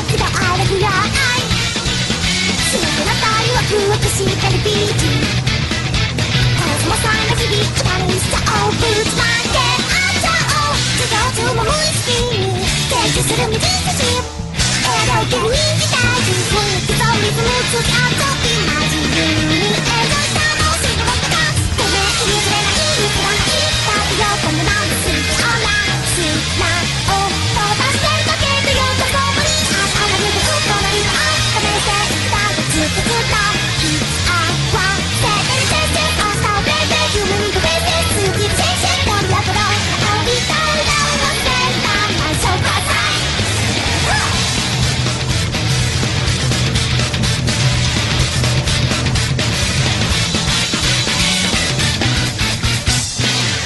気があるぐらいシンクなたりワクワクしてるビーチコスモさんの響き歌にしちゃおうブーツなんてあっちゃおう授業中も無意識に摂取する無印描いてる人気大事雰囲気とリズムつきあっちゃってマジに